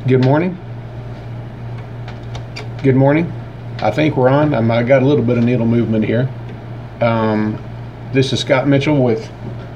Good morning. Good morning. I think we're on. I got a little bit of needle movement here. This is Scott Mitchell with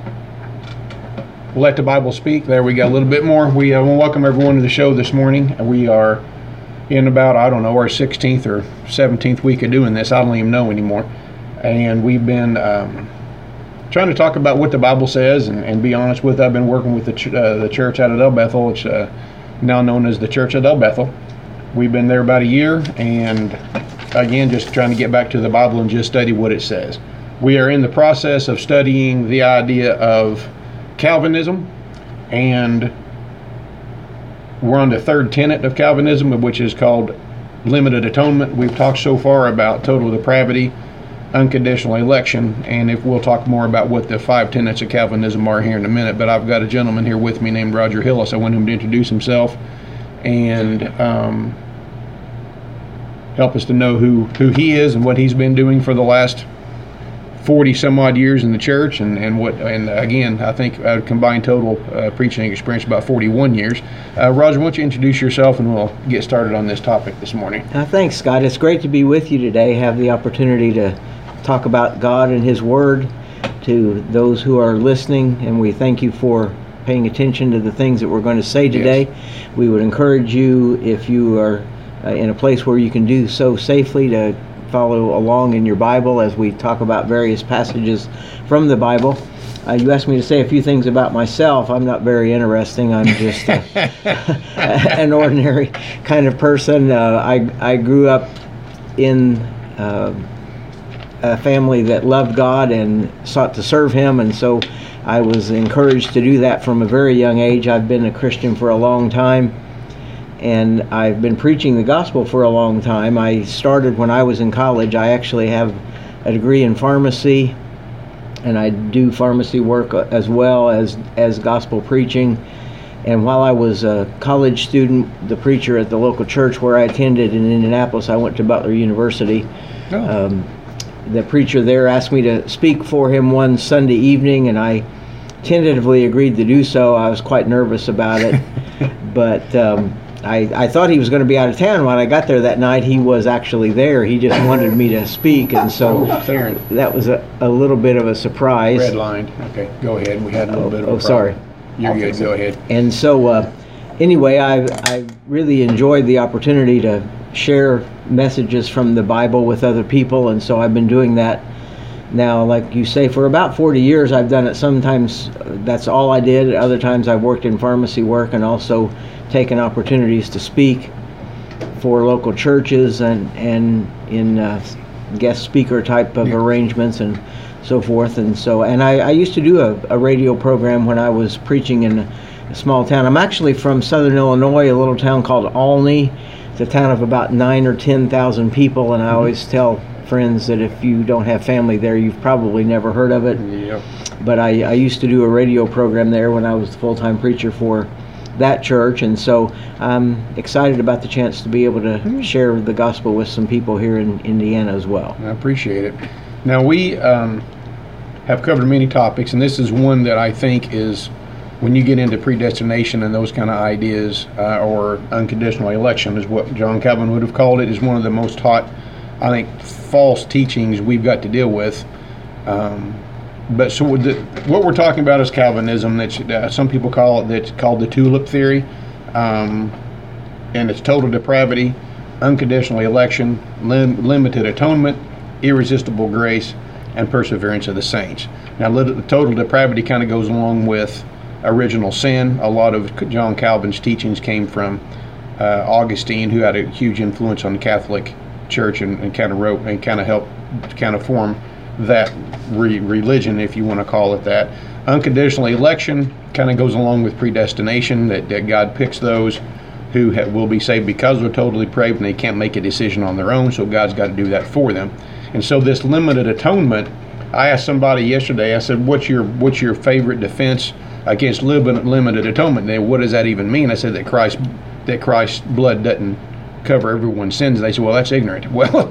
Let the Bible Speak. There we got a little bit more. We want to welcome everyone to the show this morning. We are in about, our 16th or 17th week of doing this. I don't even know anymore. And we've been trying to talk about what the Bible says and be honest with. I've been working with the church out of El Bethel. It's now known as the Church at El Bethel. We've been there about a year, and again, just trying to get back to the Bible and just study what it says. We are in the process of studying the idea of Calvinism, and we're on the third tenet of Calvinism, which is called limited atonement. We've talked so far about total depravity, unconditional election, and if we'll talk more about what the 5 tenets of Calvinism are here in a minute. But I've got a gentleman here with me named Roger Hillis. I want him to introduce himself and help us to know who he is and what he's been doing for the last 40 some odd years in the church, and again, I think a combined total preaching experience about 41 years. Roger, why don't you introduce yourself and we'll get started on this topic this morning. Thanks, Scott. It's great to be with you today, have the opportunity to talk about God and His Word to those who are listening, and we thank you for paying attention to the things that we're going to say today. Yes. We would encourage you, if you are in a place where you can do so safely, to follow along in your Bible as we talk about various passages from the Bible. You asked me to say a few things about myself. I'm not very interesting. I'm just an ordinary kind of person. I grew up in a family that loved God and sought to serve Him, and so I was encouraged to do that from a very young age. I've been a Christian for a long time, and I've been preaching the gospel for a long time. I started when I was in college. I actually have a degree in pharmacy, and I do pharmacy work as well as gospel preaching. And while I was a college student, the preacher at the local church where I attended in Indianapolis, I went to Butler University. Oh. The preacher there asked me to speak for him one Sunday evening, and I tentatively agreed to do so. I was quite nervous about it, but I thought he was going to be out of town. When I got there that night, he was actually there. He just wanted me to speak, and so that was a little bit of a surprise. Red line. Okay, go ahead. We had a little bit of a problem. Sorry. You're good. Go ahead. And so anyway, I really enjoyed the opportunity to share messages from the Bible with other people, and so I've been doing that now, like you say, for about 40 years. I've done it. Sometimes that's all I did. Other times I've worked in pharmacy work and also taken opportunities to speak for local churches and in guest speaker type of arrangements and so forth. And I used to do a radio program when I was preaching in a small town. I'm actually from Southern Illinois, a little town called Olney. It's a town of about 9,000 or 10,000 people, and I always tell friends that if you don't have family there, you've probably never heard of it. Yep. But I used to do a radio program there when I was the full-time preacher for that church, and so I'm excited about the chance to be able to share the gospel with some people here in Indiana as well. I appreciate it. Now, we have covered many topics, and this is one that I think is, when you get into predestination and those kind of ideas, or unconditional election is what John Calvin would have called it, is one of the most taught, I think, false teachings we've got to deal with. But so what we're talking about is Calvinism. That some people call it, that's called the tulip theory, and it's total depravity, unconditional election, limited atonement, irresistible grace, and perseverance of the saints. Now, the total depravity kind of goes along with original sin. A lot of John Calvin's teachings came from Augustine, who had a huge influence on the Catholic Church and kind of wrote and kind of helped kind of form that religion, if you want to call it that. Unconditional election kind of goes along with predestination, that God picks those who will be saved because they're totally depraved and they can't make a decision on their own, so God's got to do that for them. And so this limited atonement, I asked somebody yesterday, I said, what's your favorite defense against limited atonement? And what does that even mean? I said that Christ's blood doesn't cover everyone's sins. And they said, well, that's ignorant. Well,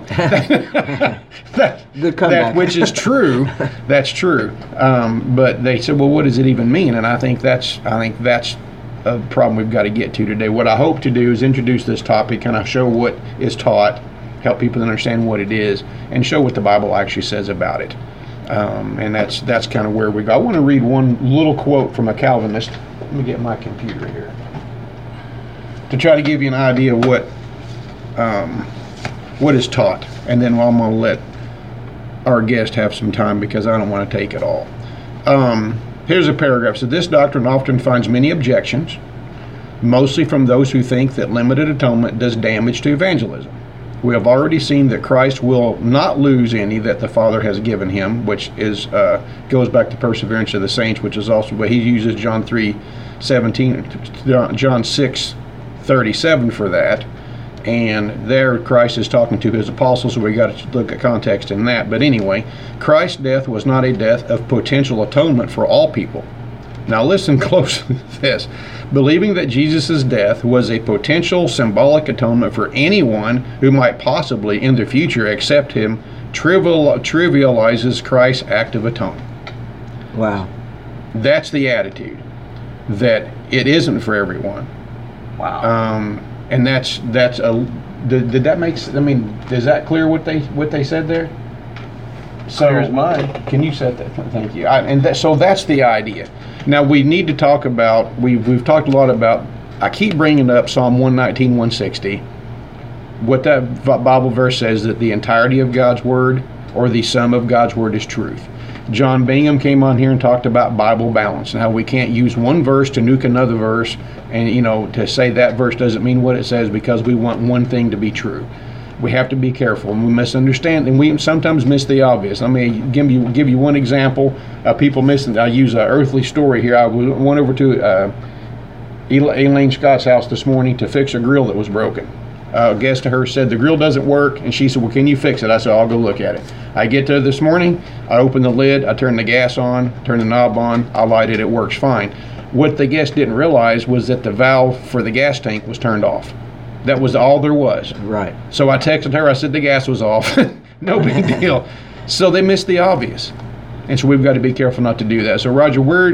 that which is true, that's true. But they said, well, what does it even mean? And I think that's a problem we've got to get to today. What I hope to do is introduce this topic, kind of show what is taught, help people understand what it is, and show what the Bible actually says about it. And that's kind of where we go. I want to read one little quote from a Calvinist. Let me get my computer here to try to give you an idea of what is taught, and then I'm going to let our guest have some time because I don't want to take it all. Here's a paragraph. So this doctrine often finds many objections, mostly from those who think that limited atonement does damage to evangelism. We have already seen that Christ will not lose any that the Father has given him, which is goes back to perseverance of the saints, which is also, but he uses John 3:17, John 6:37 for that. And there Christ is talking to his apostles, so we got to look at context in that. But anyway, Christ's death was not a death of potential atonement for all people. Now listen closely to this. Believing that Jesus' death was a potential symbolic atonement for anyone who might possibly in the future accept him trivializes Christ's act of atonement. Wow. That's the attitude, that it isn't for everyone. Wow. And that's a. Did that make? I mean, is that clear what they said there? So, Clear as mud. Can you set that? Thank you. So that's the idea. Now we need to talk about. We've talked a lot about. I keep bringing up Psalm 119, 160. What that Bible verse says, that the entirety of God's word or the sum of God's word is truth. John Bingham came on here and talked about Bible balance and how we can't use one verse to nuke another verse, and to say that verse doesn't mean what it says because we want one thing to be true. We have to be careful, and we misunderstand, and we sometimes miss the obvious. Let me give you one example. People missing. I use an earthly story here. I went over to Elaine Scott's house this morning to fix a grill that was broken. A guest to her said, the grill doesn't work, and she said, well, can you fix it? I said, I'll go look at it. I get there this morning, I open the lid, I turn the gas on, turn the knob on, I light it, it works fine. What the guest didn't realize was that the valve for the gas tank was turned off. That was all there was. Right. So I texted her, I said the gas was off. No big deal. So they missed the obvious. And so we've got to be careful not to do that. So Roger, where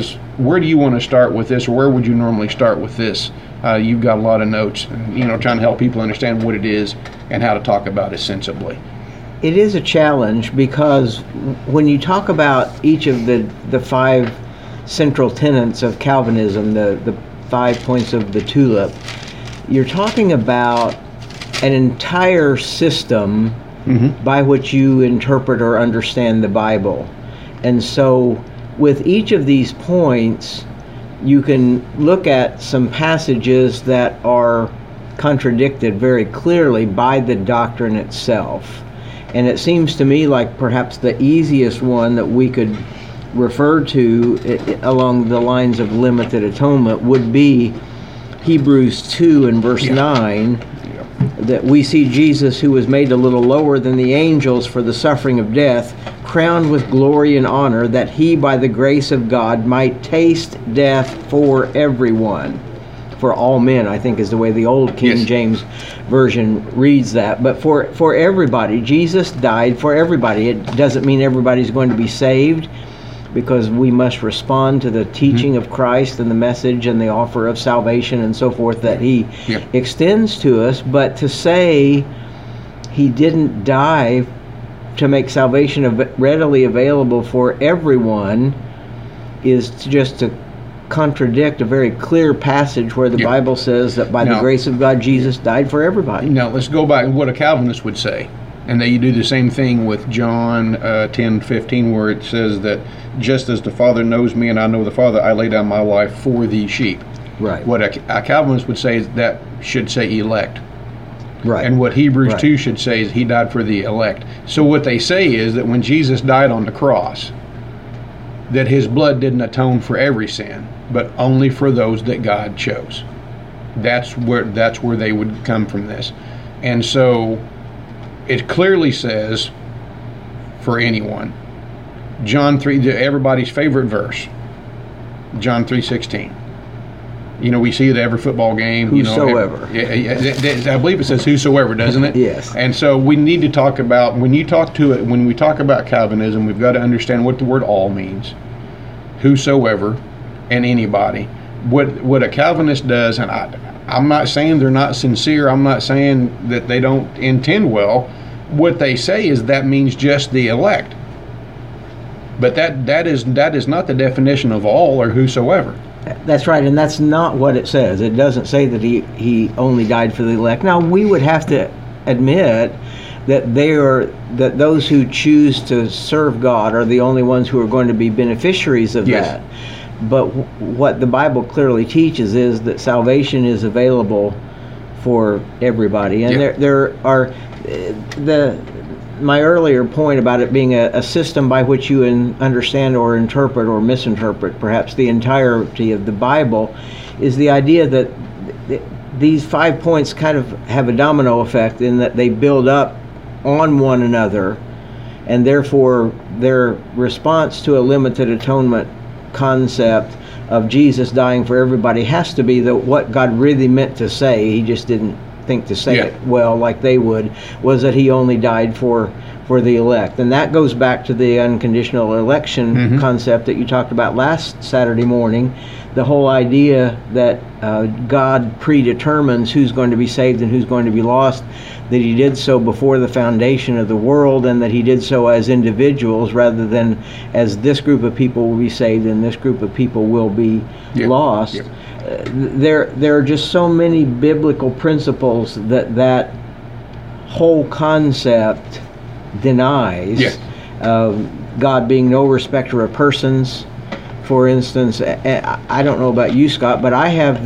do you want to start with this, or where would you normally start with this? You've got a lot of notes, trying to help people understand what it is and how to talk about it sensibly. It is a challenge because when you talk about each of the five central tenets of Calvinism, the 5 points of the tulip, you're talking about an entire system by which you interpret or understand the Bible. And so with each of these points, you can look at some passages that are contradicted very clearly by the doctrine itself. And it seems to me like perhaps the easiest one that we could refer to along the lines of limited atonement would be Hebrews 2 and verse 9, that we see Jesus, who was made a little lower than the angels for the suffering of death, crowned with glory and honor, that he by the grace of God might taste death for everyone. For all men, I think is the way the old King James Version reads that. But for everybody, Jesus died for everybody. It doesn't mean everybody's going to be saved, because we must respond to the teaching of Christ and the message and the offer of salvation and so forth that he extends to us. But to say he didn't die to make salvation readily available for everyone is just to contradict a very clear passage where the Bible says that by the grace of God, Jesus died for everybody. Now, let's go back to what a Calvinist would say. And they do the same thing with John 10:15, where it says that just as the Father knows me and I know the Father, I lay down my life for the sheep. Right. What a Calvinist would say is that should say elect. Right. And what Hebrews 2 should say is he died for the elect. So what they say is that when Jesus died on the cross, that his blood didn't atone for every sin, but only for those that God chose. That's where they would come from this. And so it clearly says for anyone. John 3, everybody's favorite verse, John 3:16. We see it at every football game. Whosoever. I believe it says whosoever, doesn't it? Yes. And so we need to talk about, when we talk about Calvinism, we've got to understand what the word all means. Whosoever and anybody. what a Calvinist does, and I'm not saying they're not sincere. I'm not saying that they don't intend well. What they say is that means just the elect. But that is not the definition of all or whosoever. That's right, and that's not what it says. It doesn't say that he only died for the elect. Now, we would have to admit that that those who choose to serve God are the only ones who are going to be beneficiaries of Yes. that. But what the Bible clearly teaches is that salvation is available for everybody, and Yeah. there are my earlier point about it being a system by which you understand or interpret or misinterpret perhaps the entirety of the Bible is the idea that these 5 points kind of have a domino effect in that they build up on one another, and therefore their response to a limited atonement concept of Jesus dying for everybody has to be what God really meant to say. He just didn't think to say it well like they would, was that he only died for the elect. And that goes back to the unconditional election concept that you talked about last Saturday morning, the whole idea that God predetermines who's going to be saved and who's going to be lost, that he did so before the foundation of the world, and that he did so as individuals rather than as this group of people will be saved and this group of people will be lost. There are just so many biblical principles that whole concept denies. God being no respecter of persons, for instance. I don't know about you, Scott, but I have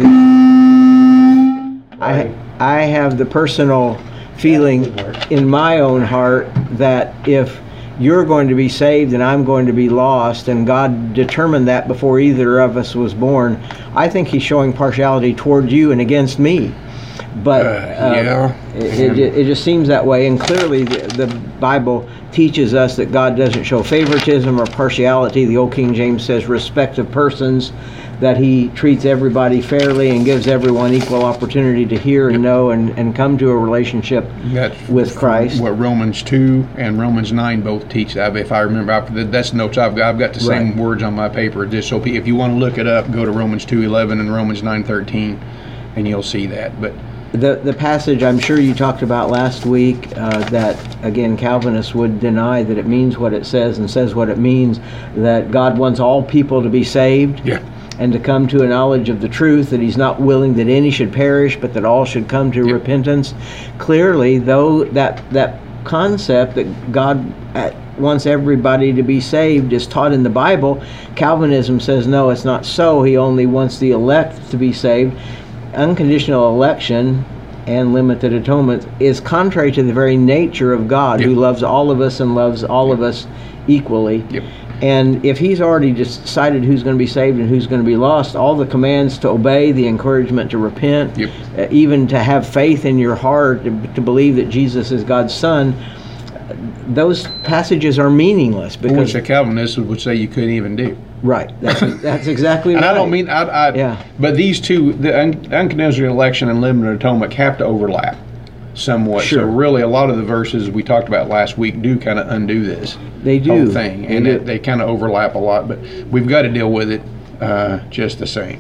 the personal feeling in my own heart that if you're going to be saved and I'm going to be lost, and God determined that before either of us was born, I think he's showing partiality toward you and against me. But it just seems that way, and clearly the Bible teaches us that God doesn't show favoritism or partiality. The Old King James says respect of persons, that he treats everybody fairly and gives everyone equal opportunity to hear and know and come to a relationship with Christ. What Romans 2 and Romans 9 both teach that. If I remember, that's notes I've got. I've got the same words on my paper. Just so if you want to look it up, go to Romans 2:11 and Romans 9:13, and you'll see that. But the passage I'm sure you talked about last week, that again Calvinists would deny that it means what it says and says what it means, that God wants all people to be saved. And to come to a knowledge of the truth, that he's not willing that any should perish, but that all should come to repentance. Clearly, though, that concept that God wants everybody to be saved is taught in the Bible, Calvinism says no, it's not so. He only wants the elect to be saved. Unconditional election and limited atonement is contrary to the very nature of God, who loves all of us and loves all of us equally. And if he's already decided who's going to be saved and who's going to be lost, all the commands to obey, the encouragement to repent, even to have faith in your heart, to believe that Jesus is God's Son, those passages are meaningless. Because which a Calvinist would say you couldn't even do. Right. That's exactly right. And I don't mean, but these two, the unconditional election and limited atonement, have to overlap somewhat. So really a lot of the verses we talked about last week do kind of undo this whole thing. And they kind of overlap a lot, but we've got to deal with it just the same.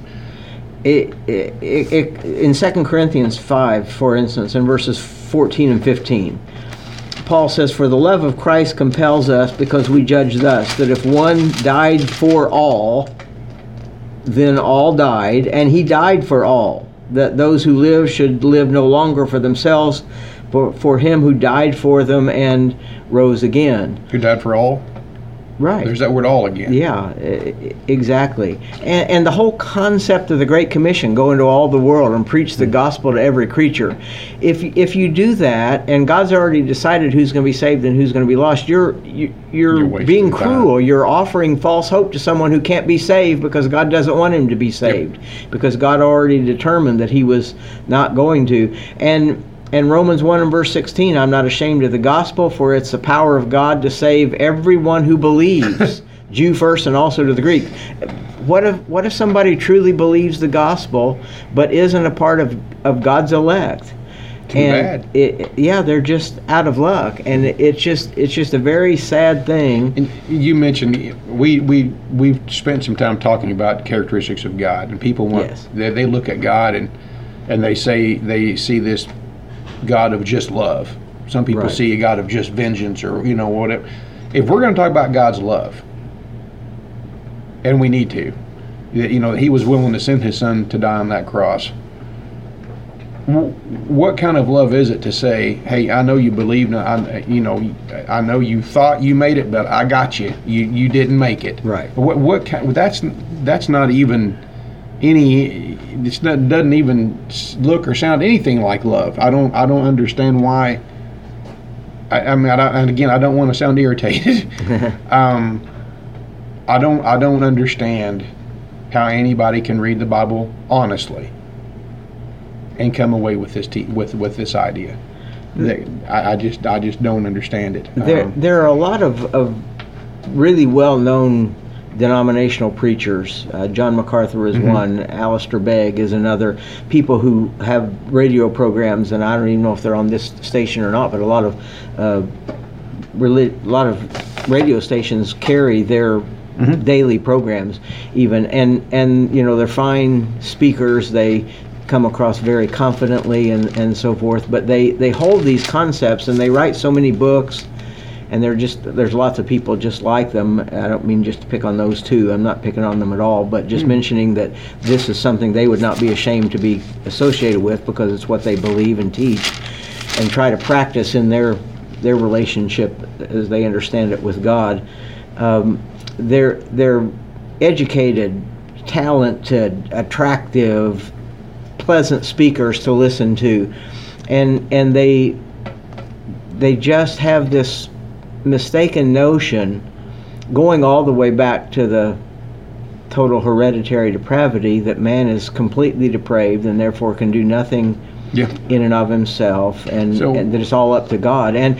In 2 Corinthians 5, for instance, in verses 14 and 15, Paul says, "For the love of Christ compels us, because we judge thus, that if one died for all, then all died, and he died for all, that those who live should live no longer for themselves, but for him who died for them and rose again." Who died for all? Right. There's that word all again. Yeah, exactly. And the whole concept of the Great Commission, go into all the world and preach the gospel to every creature. If you do that, and God's already decided who's going to be saved and who's going to be lost, you're being cruel. You're offering false hope to someone who can't be saved because God doesn't want him to be saved, because God already determined that he was not going to. And Romans 1 and verse 16, "I'm not ashamed of the gospel, for it's the power of God to save everyone who believes," Jew first and also to the Greek. What if somebody truly believes the gospel but isn't a part of God's elect? and they're just out of luck, and it's just a very sad thing. And you mentioned we've spent some time talking about characteristics of God, and people want they look at God and they say they see this God of just love. Some people see a God of just vengeance, or whatever. If we're going to talk about God's love, and we need to, He was willing to send His Son to die on that cross. What kind of love is it to say, "Hey, I know you believed, I know you thought you made it, but I got you. You didn't make it." Right. What kind? That's not even any. It doesn't even look or sound anything like love. I don't understand why. I mean, and again, I don't want to sound irritated. I don't understand how anybody can read the Bible honestly and come away with this with this idea. I just don't understand it. There are a lot of really well-known denominational preachers. John MacArthur is one. Alistair Begg is another. People who have radio programs, and I don't even know if they're on this station or not, but a lot of radio stations carry their daily programs even, and they're fine speakers. They come across very confidently and so forth, but they hold these concepts, and they write so many books, and there's lots of people just like them. I don't mean just to pick on those two. I'm not picking on them at all, but just mentioning that this is something they would not be ashamed to be associated with, because it's what they believe and teach and try to practice in their relationship as they understand it with God. They're educated, talented, attractive, pleasant speakers to listen to, and they just have this mistaken notion, going all the way back to the total hereditary depravity, that man is completely depraved and therefore can do nothing in and of himself, and that it's all up to God. And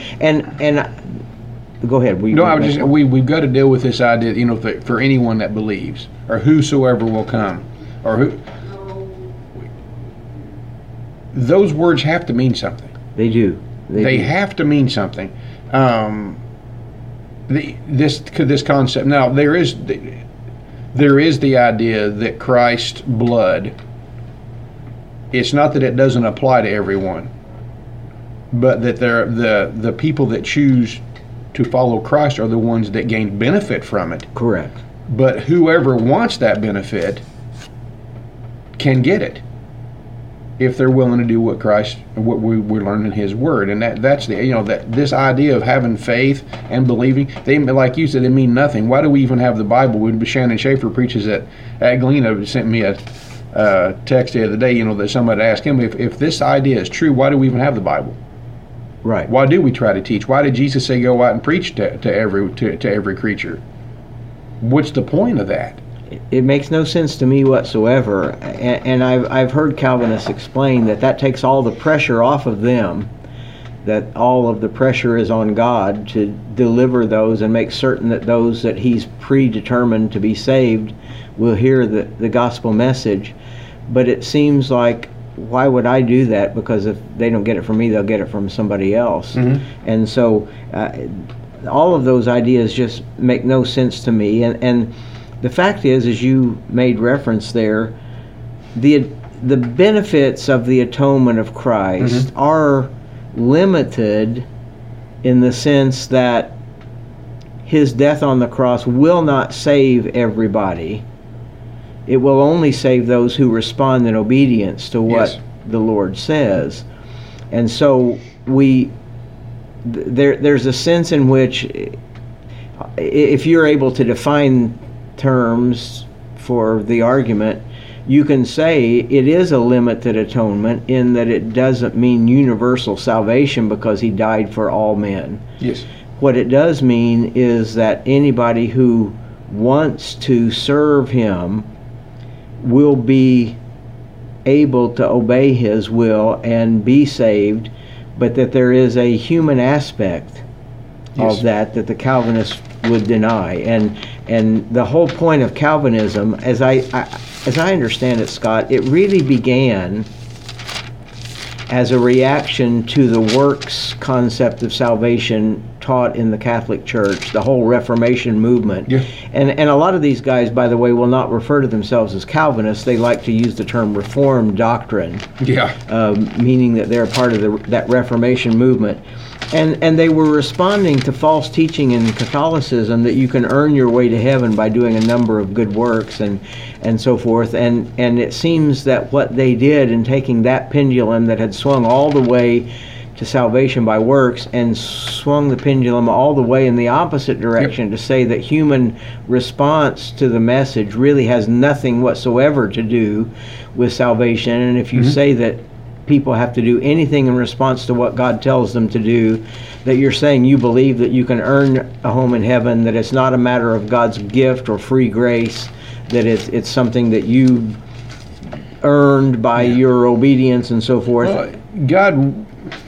go ahead. We've got to deal with this idea, for anyone that believes, or whosoever will come, or who. Those words have to mean something. They do. They have to mean something. This concept. Now there is the idea that Christ's blood. It's not that it doesn't apply to everyone, but that the people that choose to follow Christ are the ones that gain benefit from it. Correct. But whoever wants that benefit can get it, if they're willing to do what we learn in His Word. And that's that this idea of having faith and believing, they, like you said, they mean nothing. Why do we even have the Bible? Shannon Schaefer preaches at Galena, sent me a text the other day, that somebody asked him, if this idea is true, why do we even have the Bible? Right. Why do we try to teach? Why did Jesus say go out and preach to every creature? What's the point of that? It makes no sense to me whatsoever, and I've heard Calvinists explain that takes all the pressure off of them, that all of the pressure is on God to deliver those and make certain that those that He's predetermined to be saved will hear the gospel message. But it seems like, why would I do that? Because if they don't get it from me, they'll get it from somebody else. And so all of those ideas just make no sense to me. And the fact is, as you made reference there, the benefits of the atonement of Christ are limited in the sense that His death on the cross will not save everybody. It will only save those who respond in obedience to what the Lord says. And so there's a sense in which, if you're able to define terms for the argument, you can say it is a limited atonement in that it doesn't mean universal salvation because He died for all men. Yes. What it does mean is that anybody who wants to serve Him will be able to obey His will and be saved, but that there is a human aspect of that the Calvinists would deny. And the whole point of Calvinism, as I understand it, Scott, it really began as a reaction to the works concept of salvation taught in the Catholic Church, the whole Reformation movement. Yeah. And a lot of these guys, by the way, will not refer to themselves as Calvinists. They like to use the term Reformed doctrine, meaning that they're part of that Reformation movement. And they were responding to false teaching in Catholicism that you can earn your way to heaven by doing a number of good works and so forth. And it seems that what they did in taking that pendulum that had swung all the way to salvation by works and swung the pendulum all the way in the opposite direction to say that human response to the message really has nothing whatsoever to do with salvation. And if you say that people have to do anything in response to what God tells them to do, that you're saying you believe that you can earn a home in heaven, that it's not a matter of God's gift or free grace, that it's something that you earned by your obedience and so forth. Well, God,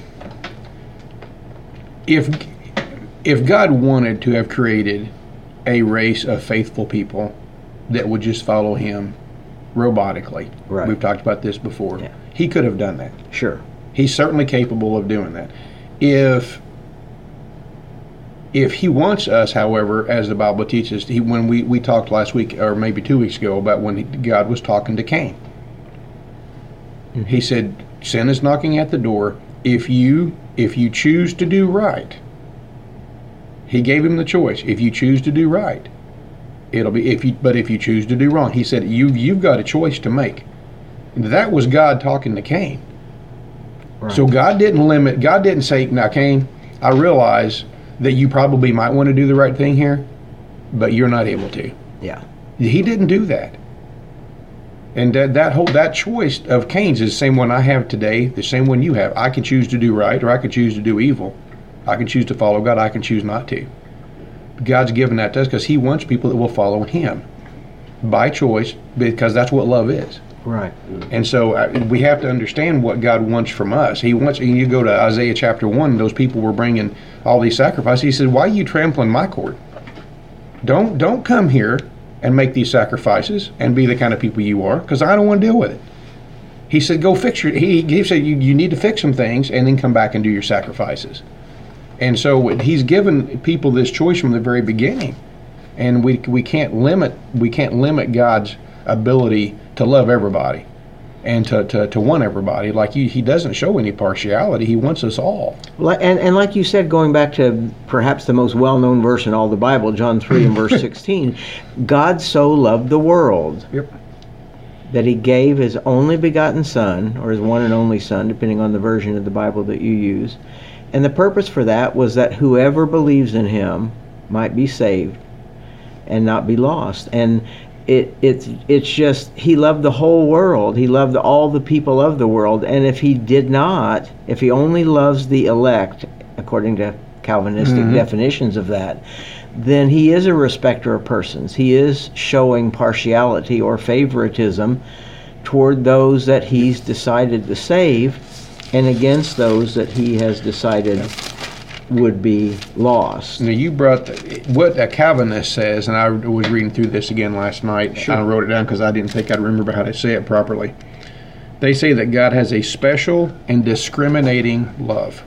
if God wanted to have created a race of faithful people that would just follow Him robotically, we've talked about this before, He could have done that. Sure. He's certainly capable of doing that. If He wants us, however, as the Bible teaches, when we talked last week, or maybe 2 weeks ago, about when God was talking to Cain. He said, sin is knocking at the door. If you choose to do right, He gave him the choice. If you choose to do right, it'll be. But if you choose to do wrong, He said, you've got a choice to make. That was God talking to Cain. Right. So God didn't say, now Cain, I realize that you probably might want to do the right thing here, but you're not able to. Yeah. He didn't do that. And that choice of Cain's is the same one I have today, the same one you have. I can choose to do right, or I can choose to do evil. I can choose to follow God. I can choose not to. God's given that to us because He wants people that will follow Him by choice, because that's what love is. Right. And so we have to understand what God wants from us. He wants. And you go to Isaiah chapter 1, those people were bringing all these sacrifices. He said, "Why are you trampling my court? Don't come here and make these sacrifices and be the kind of people you are, because I don't want to deal with it." He said, "Go fix your." He said, "You need to fix some things and then come back and do your sacrifices." And so He's given people this choice from the very beginning, and we can't limit God's ability to love everybody and to want everybody. Like He doesn't show any partiality. He wants us all. And like you said, going back to perhaps the most well-known verse in all the Bible, John 3 and verse 16, God so loved the world that He gave His only begotten Son, or His one and only Son, depending on the version of the Bible that you use. And the purpose for that was that whoever believes in Him might be saved and not be lost. And it's just, He loved the whole world. He loved all the people of the world. And if He only loves the elect, according to Calvinistic definitions of that, then He is a respecter of persons. He is showing partiality or favoritism toward those that He's decided to save, and against those that He has decided would be lost. Now you brought what a Calvinist says, and I was reading through this again last night. Sure. I wrote it down because I didn't think I'd remember how to say it properly. They say that God has a special and discriminating love,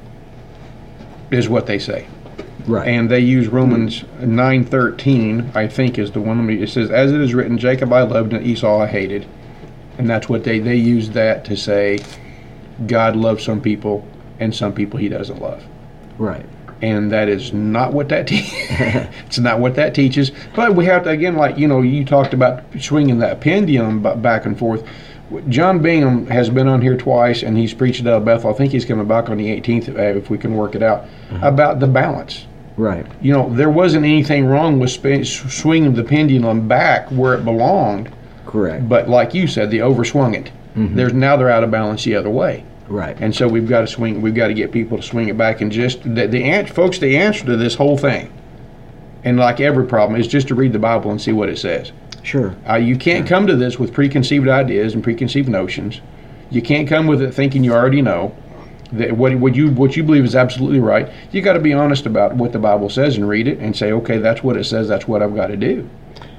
is what they say. Right. And they use Romans 9:13, I think is the one. It says, "As it is written, Jacob I loved and Esau I hated." And that's what they use that to say God loves some people and some people He doesn't love. Right. And that is not what that it's not what that teaches. But we have to, again, like, you talked about swinging that pendulum back and forth. John Bingham has been on here twice, and he's preached out of Bethel. I think he's coming back on the 18th, if we can work it out, about the balance. Right. There wasn't anything wrong with swinging the pendulum back where it belonged. Correct. But like you said, they overswung it. Now they're out of balance the other way. Right. And so we've got to swing. We've got to get people to swing it back, and just the answer to this whole thing, and like every problem, is just to read the Bible and see what it says. Sure. You can't come to this with preconceived ideas and preconceived notions. You can't come with it thinking you already know that what you believe is absolutely right. You got to be honest about what the Bible says and read it and say, okay, that's what it says. That's what I've got to do.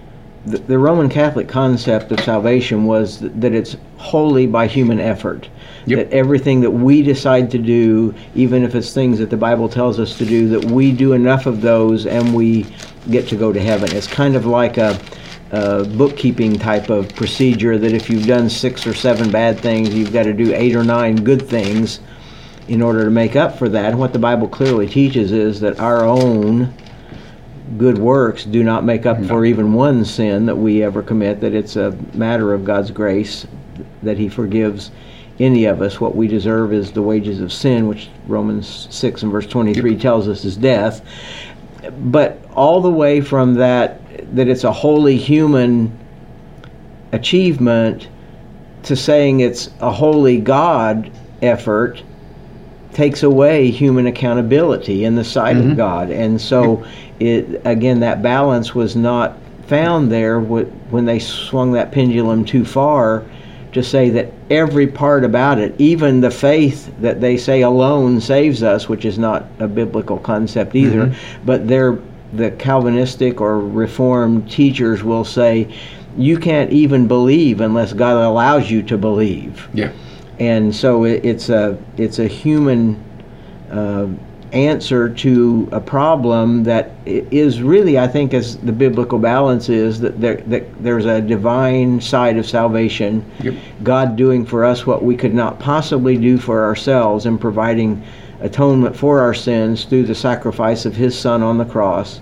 the Roman Catholic concept of salvation was that it's wholly by human effort. Yep. That everything that we decide to do, even if it's things that the Bible tells us to do, that we do enough of those and we get to go to heaven. It's kind of like a bookkeeping type of procedure, that if you've done 6 or 7 bad things, you've got to do 8 or 9 good things in order to make up for that. And what the Bible clearly teaches is that our own good works do not make up for even one sin that we ever commit, that it's a matter of God's grace that He forgives any of us. What we deserve is the wages of sin, which Romans 6 and verse 23 tells us is death. But all the way from that it's a wholly human achievement, to saying it's a wholly God effort, takes away human accountability in the sight of God. And so again, that balance was not found there when they swung that pendulum too far to say that every part about it, even the faith that they say alone saves us, which is not a biblical concept either, but the Calvinistic or Reformed teachers will say, you can't even believe unless God allows you to believe. Yeah. And so it's a human answer to a problem that is really, I think, as the biblical balance is, that there's a divine side of salvation. Yep. God doing for us what we could not possibly do for ourselves, and providing atonement for our sins through the sacrifice of His Son on the cross,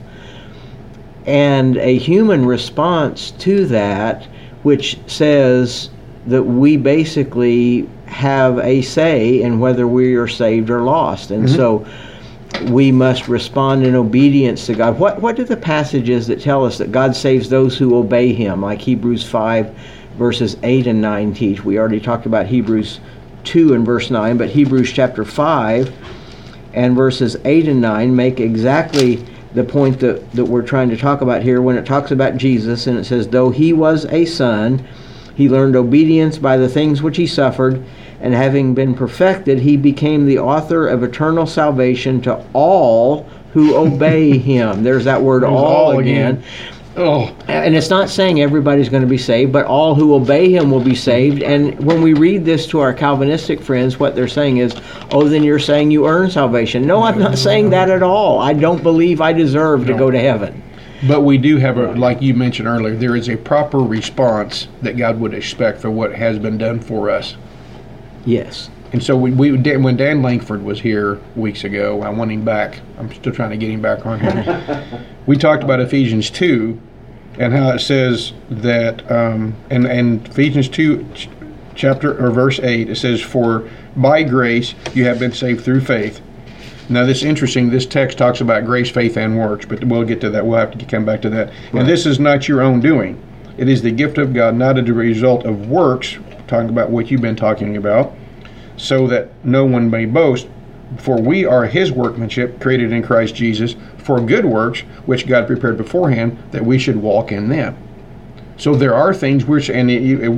and a human response to that, which says that we basically have a say in whether we are saved or lost. And so we must respond in obedience to God. What do the passages that tell us that God saves those who obey Him, like Hebrews 5 verses 8 and 9 teach? We already talked about Hebrews 2 and verse 9, but Hebrews chapter 5 and verses 8 and 9 make exactly the point that we're trying to talk about here when it talks about Jesus, and it says, though He was a son, He learned obedience by the things which He suffered, and having been perfected, He became the author of eternal salvation to all who obey Him. There's that word all again. Oh. And it's not saying everybody's going to be saved, but all who obey Him will be saved. And when we read this to our Calvinistic friends, what they're saying is, oh, then you're saying you earn salvation. No, I'm not saying that at all. I don't believe I deserve to go to heaven. But we do have like you mentioned earlier, there is a proper response that God would expect for what has been done for us. Yes. And so when Dan Langford was here weeks ago, I want him back. I'm still trying to get him back on here. We talked about Ephesians 2 and how it says that, and Ephesians 2 chapter or verse 8, it says, for by grace you have been saved through faith. Now this is interesting. This text talks about grace, faith, and works, but we'll get to that. We'll have to come back to that. Right. And this is not your own doing. It is the gift of God, not a result of works, talking about what you've been talking about, so that no one may boast. For we are His workmanship, created in Christ Jesus, for good works, which God prepared beforehand, that we should walk in them. So there are things which, and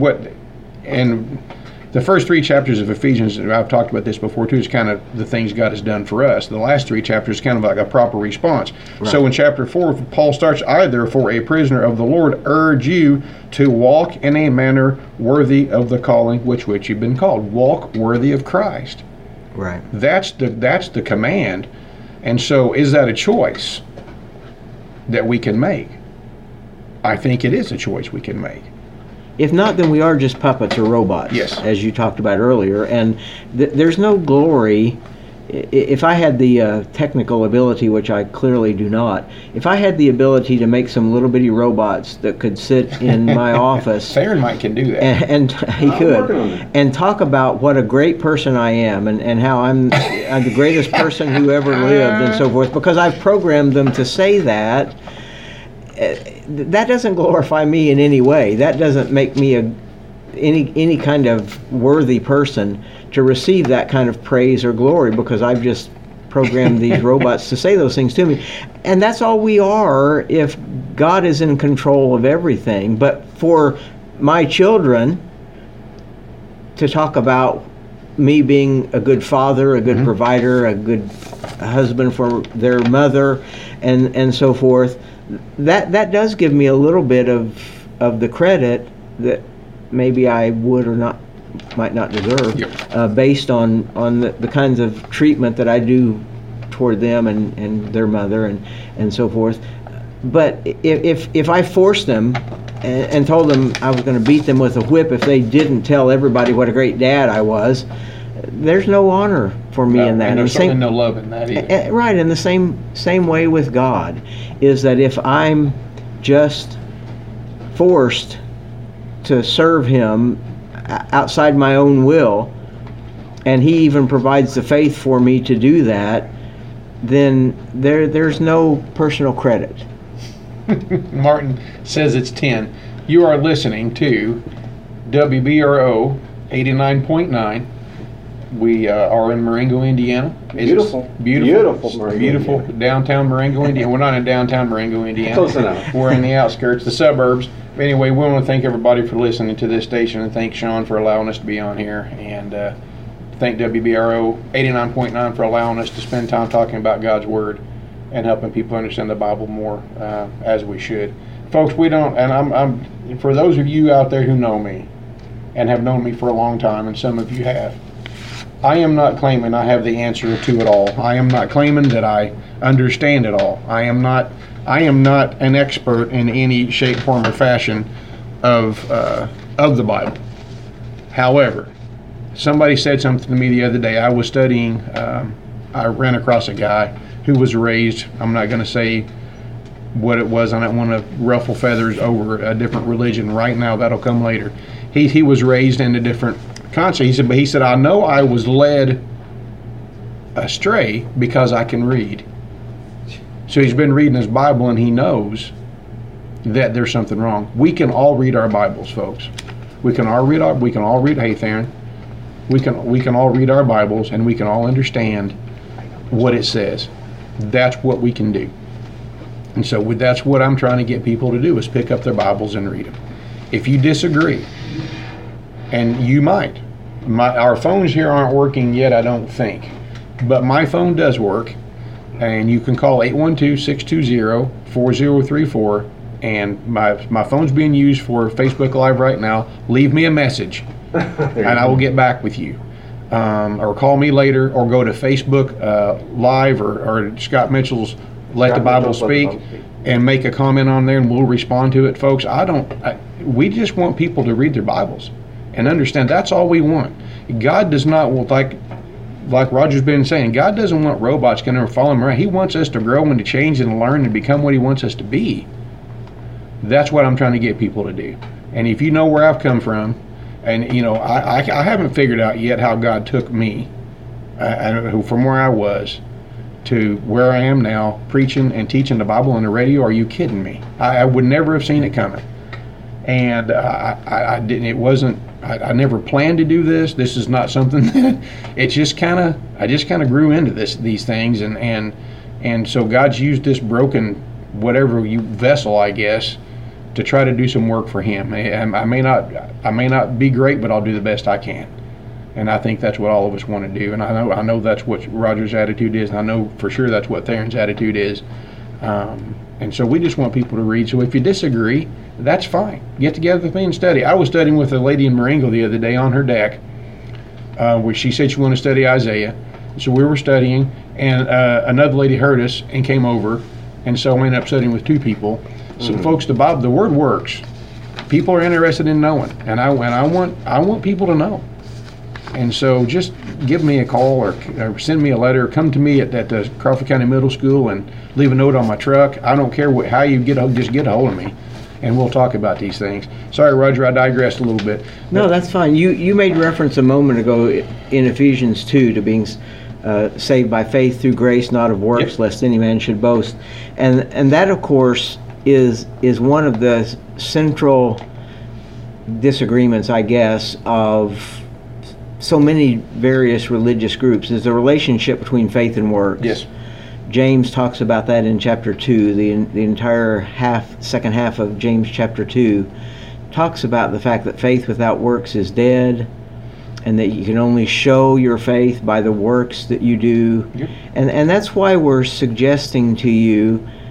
the first 3 chapters of Ephesians, I've talked about this before too, is kind of the things God has done for us. The last 3 chapters kind of like a proper response. Right. So in chapter 4, Paul starts, I therefore, a prisoner of the Lord, urge you to walk in a manner worthy of the calling which you've been called. Walk worthy of Christ. Right. That's the command. And so is that a choice that we can make? I think it is a choice we can make. If not, then we are just puppets or robots, yes, as you talked about earlier. And there's no glory. If I had the technical ability, which I clearly do not, if I had the ability to make some little bitty robots that could sit in my office, Fahrenheit can do that, and he could, and talk about what a great person I am, and how I'm the greatest person who ever lived, and so forth, because I've programmed them to say that. That doesn't glorify me in any way. That doesn't make me any kind of worthy person to receive that kind of praise or glory, because I've just programmed these robots to say those things to me. And that's all we are if God is in control of everything. But for my children to talk about me being a good father, a good provider, a good husband for their mother, and so forth, that does give me a little bit of the credit that maybe I would or might not deserve, based on the kinds of treatment that I do toward them and their mother and so forth. But if I forced them and told them I was going to beat them with a whip if they didn't tell everybody what a great dad I was, there's no honor for me in that. And there's certainly no love in that either. Right, and the same way with God is that if I'm just forced to serve Him outside my own will, and He even provides the faith for me to do that, then there's no personal credit. Martin says it's 10. You are listening to WBRO 89.9. We are in Marengo, Indiana. Beautiful Marengo, beautiful Indiana. Downtown Marengo, Indiana. We're not in downtown Marengo, Indiana. Close enough. We're in the outskirts, the suburbs. Anyway, we want to thank everybody for listening to this station, and thank Sean for allowing us to be on here, and thank WBRO 89.9 for allowing us to spend time talking about God's Word and helping people understand the Bible more as we should. Folks, we don't, and I'm for those of you out there who know me and have known me for a long time, and some of you have, I am not claiming I have the answer to it all. I am not claiming that I understand it all. I am not an expert in any shape, form, or fashion of the Bible. However, somebody said something to me the other day. I was studying. I ran across a guy who was raised. I'm not going to say what it was. I don't want to ruffle feathers over a different religion right now. That'll come later. He was raised in a different concept. He said, I know I was led astray because I can read. So he's been reading his Bible, and he knows that there's something wrong. We can all read our Bibles, folks. We can all read. Hey, Theron. We can all read our Bibles, and we can all understand what it says. That's what we can do. And so that's what I'm trying to get people to do, is pick up their Bibles and read them. If you disagree, and you might, our phones here aren't working yet, I don't think, but my phone does work. And you can call 812-620-4034, and my phone's being used for Facebook Live right now. Leave me a message, and I will get back with you. Or call me later, or go to Facebook Live or Scott Mitchell's Let the Bible Speak, and make a comment on there, and we'll respond to it, folks. We just want people to read their Bibles and understand that's all we want. God does not, like Roger's been saying, God doesn't want robots going to follow him around. He wants us to grow and to change and to learn and become what he wants us to be. That's what I'm trying to get people to do. And if you know where I've come from, and I haven't figured out yet how God took me from where I was to where I am now, preaching and teaching the Bible on the radio. Are you kidding me? I would never have seen it coming. And I didn't. It wasn't. I never planned to do this. This is not something that I just kind of grew into these things, and so God's used this broken vessel, I guess, to try to do some work for Him. I may not be great, but I'll do the best I can. And I think that's what all of us want to do. And I know that's what Roger's attitude is, and I know for sure that's what Theron's attitude is. And so we just want people to read. So if you disagree, that's fine. Get together with me and study. I was studying with a lady in Marengo the other day on her deck, where she said she wanted to study Isaiah. So we were studying, and another lady heard us and came over, and so I ended up studying with two people. So folks, the Word works. People are interested in knowing, and I want people to know. And so just give me a call or send me a letter. Come to me at the Crawford County Middle School and leave a note on my truck. I don't care how you just get a hold of me, and we'll talk about these things. Sorry, Roger, I digressed a little bit. No, that's fine. You made reference a moment ago in Ephesians 2 to being saved by faith through grace, not of works, lest any man should boast. And that, of course, is one of the central disagreements, I guess, of so many various religious groups, is the relationship between faith and works. Yes. James talks about that in chapter 2. The entire second half of James chapter 2 talks about the fact that faith without works is dead, and that you can only show your faith by the works that you do. Yep. And that's why we're suggesting to you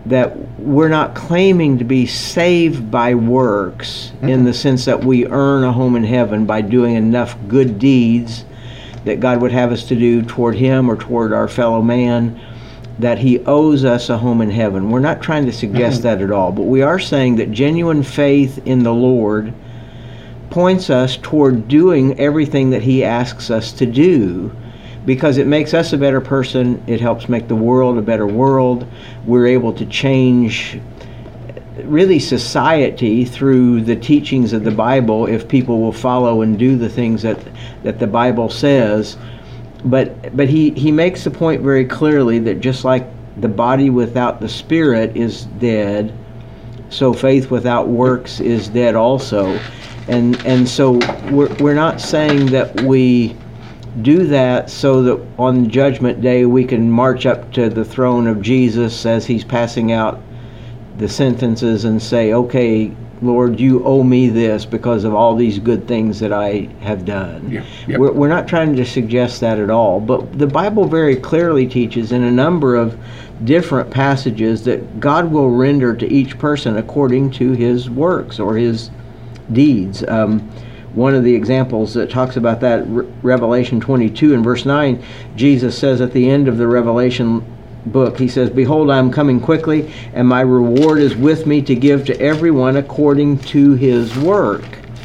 that we're not claiming to be saved by works in the sense that we earn a home in heaven by doing enough good deeds that God would have us to do toward Him or toward our fellow man, that He owes us a home in heaven. We're not trying to suggest that at all, but we are saying that genuine faith in the Lord points us toward doing everything that He asks us to do, because it makes us a better person. It helps make the world a better world. We're able to change really society through the teachings of the Bible if people will follow and do the things that the Bible says. But he makes the point very clearly that just like the body without the spirit is dead, so faith without works is dead also. And so we're not saying that we do that so that on Judgment Day we can march up to the throne of Jesus as He's passing out the sentences and say, okay, Lord, you owe me this because of all these good things that I have done. Yeah. Yep. We're not trying to suggest that at all, but the Bible very clearly teaches in a number of different passages that God will render to each person according to his works or his deeds. One of the examples that talks about that, Revelation 22 and verse 9, Jesus says at the end of the Revelation book, He says, "Behold, I am coming quickly, and my reward is with me to give to everyone according to his work."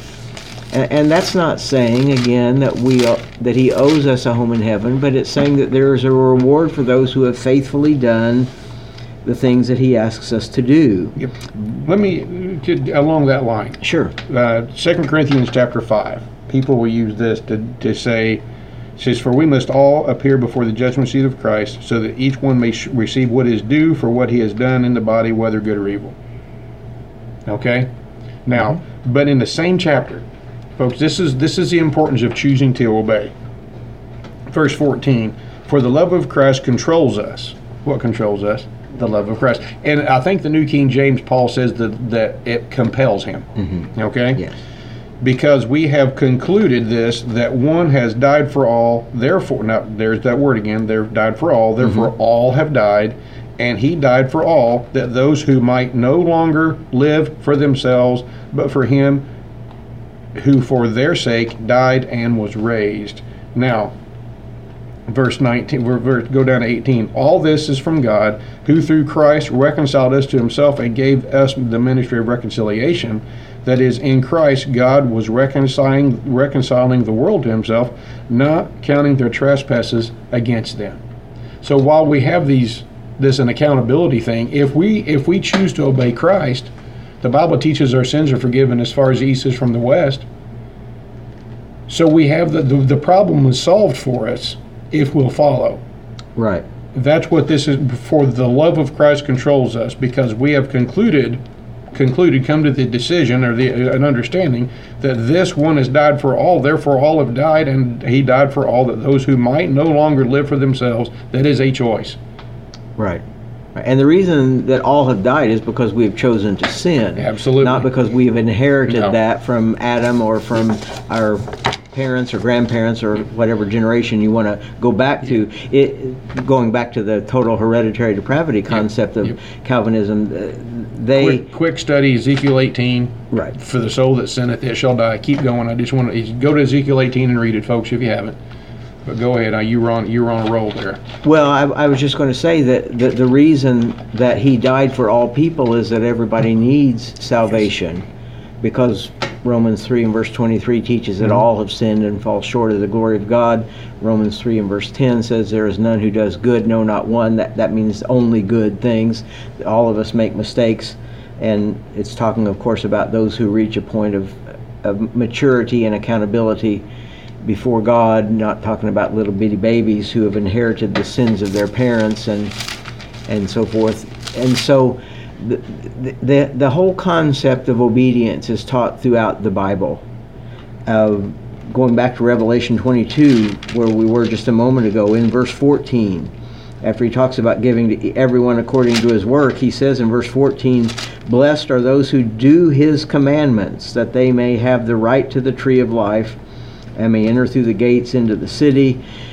And that's not saying, again, that that He owes us a home in heaven, but it's saying that there is a reward for those who have faithfully done the things that He asks us to do. Yep. Let me, along that line. Sure. 2 Corinthians chapter 5. People will use this to say, it says, "For we must all appear before the judgment seat of Christ, so that each one may receive what is due for what he has done in the body, whether good or evil." Okay? Now, but in the same chapter, folks, this is the importance of choosing to obey. Verse 14, "For the love of Christ controls us." What controls us? The love of Christ. And I think the New King James, Paul says that it compels him. Okay? Yes. "Because we have concluded this, that one has died for all, therefore," now there's that word again, there died for all, therefore all have died, and He died for all, that those who might no longer live for themselves, but for Him who for their sake died and was raised. Now, verse 19, go down to 18. "All this is from God, who through Christ reconciled us to Himself and gave us the ministry of reconciliation. That is, in Christ God was reconciling the world to Himself, not counting their trespasses against them." So while we have this an accountability thing, if we choose to obey Christ, the Bible teaches our sins are forgiven as far as the east is from the west. So we have the problem is solved for us if we'll follow. Right. That's what this is. For the love of Christ controls us, because we have come to the decision or an understanding that this one has died for all, therefore all have died, and He died for all, that those who might no longer live for themselves. That is a choice. Right. And the reason that all have died is because we have chosen to sin. Absolutely. Not because we have inherited No. that from Adam or from our parents or grandparents or whatever generation you want to go back to. Going back to the total hereditary depravity concept of Calvinism, Quick study Ezekiel 18. Right. "For the soul that sinneth, it shall die." Keep going. I just want to go to Ezekiel 18 and read it, folks, if you haven't. But go ahead. You were on a roll there. Well, I was just going to say that the reason that He died for all people is that everybody needs salvation, because Romans 3 and verse 23 teaches that all have sinned and fall short of the glory of God. Romans 3 and verse 10 says, "There is none who does good, no, not one." That means only good things. All of us make mistakes, and it's talking, of course, about those who reach a point of maturity and accountability before God, not talking about little bitty babies who have inherited the sins of their parents and so forth. And so the whole concept of obedience is taught throughout the Bible. Going back to Revelation 22, where we were just a moment ago, in verse 14, after he talks about giving to everyone according to his work, he says in verse 14, "Blessed are those who do His commandments, that they may have the right to the tree of life, and may enter through the gates into the city."